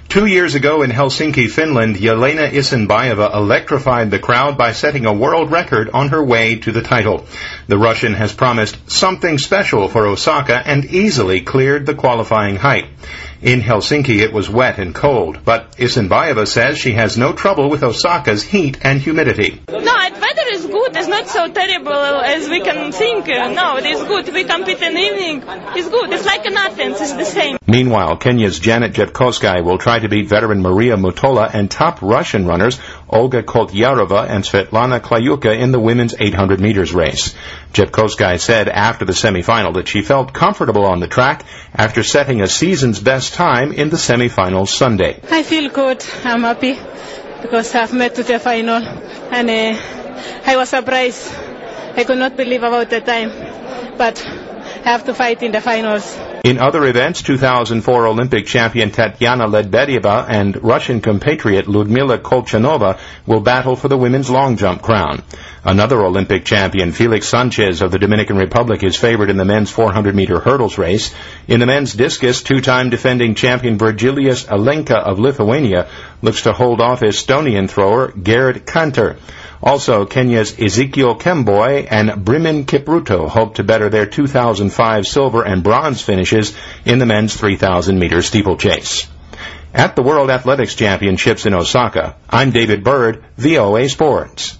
2 years ago in Helsinki, Finland, Jelena Isinbayeva electrified the crowd by setting a world record on her way to the title. The Russian has promised something special for Osaka and easily cleared the qualifying height. In Helsinki, it was wet and cold, but Isinbayeva says she has no trouble with Osaka's heat and humidity. No, the weather is good. It's not so terrible as we can think. No, it is good. We compete in the evening. It's good. It's like in Athens. It's the same. Meanwhile, Kenya's Janet Jepkosgei will try to beat veteran Maria Mutola and top Russian runners Olga Kotyarova and Svetlana Klayuka in the women's 800 meters race. Jepkosgei said after the semifinal that she felt comfortable on the track after setting a season's best time in the semifinals Sunday. I feel good. I'm happy because I've made to the final, and I was surprised. I could not believe about the time, but I have to fight in the finals. In other events, 2004 Olympic champion Tatiana Ledbedyeva and Russian compatriot Ludmila Kolchanova will battle for the women's long jump crown. Another Olympic champion, Felix Sanchez of the Dominican Republic, is favored in the men's 400-meter hurdles race. In the men's discus, two-time defending champion Virgilijus Alenka of Lithuania looks to hold off Estonian thrower Gerrit Kanter. Also, Kenya's Ezekiel Kemboi and Brimin Kipruto hope to better their 2005 silver and bronze finishes in the men's 3,000-meter steeplechase. At the World Athletics Championships in Osaka, I'm David Bird, VOA Sports.